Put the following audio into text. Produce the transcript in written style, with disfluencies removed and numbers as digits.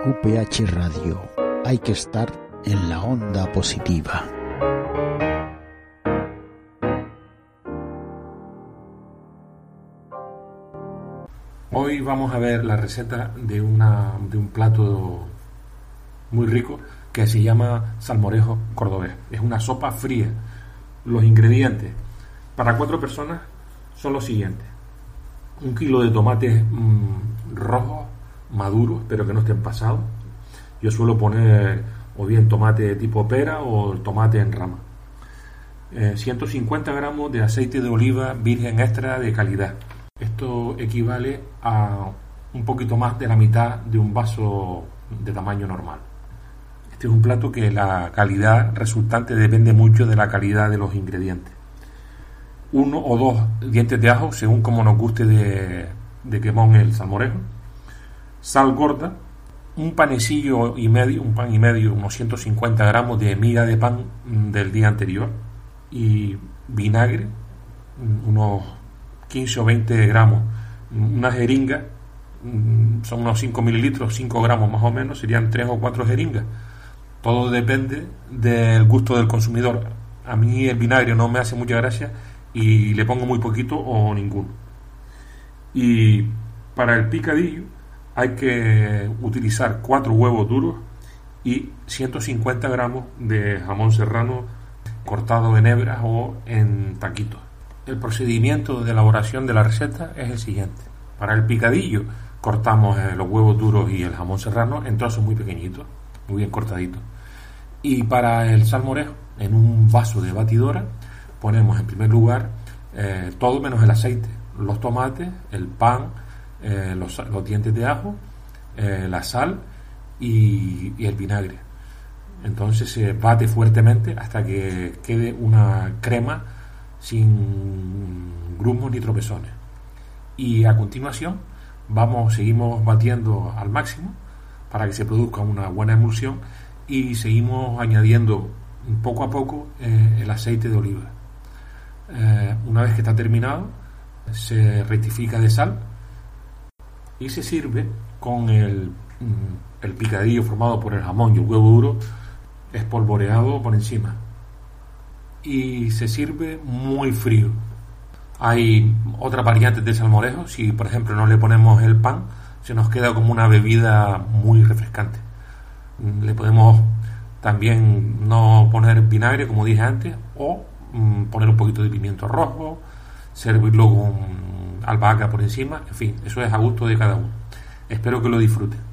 QPH Radio. Hay que estar en la onda positiva. Hoy vamos a ver la receta de un plato muy rico que se llama salmorejo cordobés. Es una sopa fría. Los ingredientes para 4 personas son los siguientes: 1 kilo de tomates rojos, maduros, pero que no estén pasados. Yo suelo poner o bien tomate tipo pera o tomate en rama. 150 gramos de aceite de oliva virgen extra de calidad. Esto equivale a un poquito más de la mitad de un vaso de tamaño normal. Este es un plato que la calidad resultante depende mucho de la calidad de los ingredientes. 1 o 2 dientes de ajo, según como nos guste de quemón el salmorejo. Sal gorda. Un panecillo y medio, un pan y medio, unos 150 gramos de miga de pan del día anterior. Y vinagre, unos 15 o 20 gramos. Una jeringa, son unos 5 mililitros, 5 gramos más o menos, serían 3 o 4 jeringas. Todo depende del gusto del consumidor. A mí el vinagre no me hace mucha gracia y le pongo muy poquito o ninguno. Y para el picadillo hay que utilizar 4 huevos duros y 150 gramos de jamón serrano cortado en hebras o en taquitos. El procedimiento de elaboración de la receta es el siguiente. Para el picadillo cortamos los huevos duros y el jamón serrano en trozos muy pequeñitos, muy bien cortaditos. Y para el salmorejo, en un vaso de batidora, ponemos en primer lugar todo menos el aceite, los tomates, el pan, los dientes de ajo, la sal y el vinagre. Entonces se bate fuertemente hasta que quede una crema sin grumos ni tropezones. Y a continuación seguimos batiendo al máximo para que se produzca una buena emulsión y seguimos añadiendo poco a poco el aceite de oliva. Una vez que está terminado, se rectifica de sal y se sirve con el picadillo formado por el jamón y el huevo duro espolvoreado por encima, y se sirve muy frío. Hay otras variantes de salmorejo. Si por ejemplo no le ponemos el pan, se nos queda como una bebida muy refrescante. Le podemos también no poner vinagre, como dije antes, o poner un poquito de pimiento rojo, servirlo con albahaca por encima. En fin, eso es a gusto de cada uno. Espero que lo disfruten.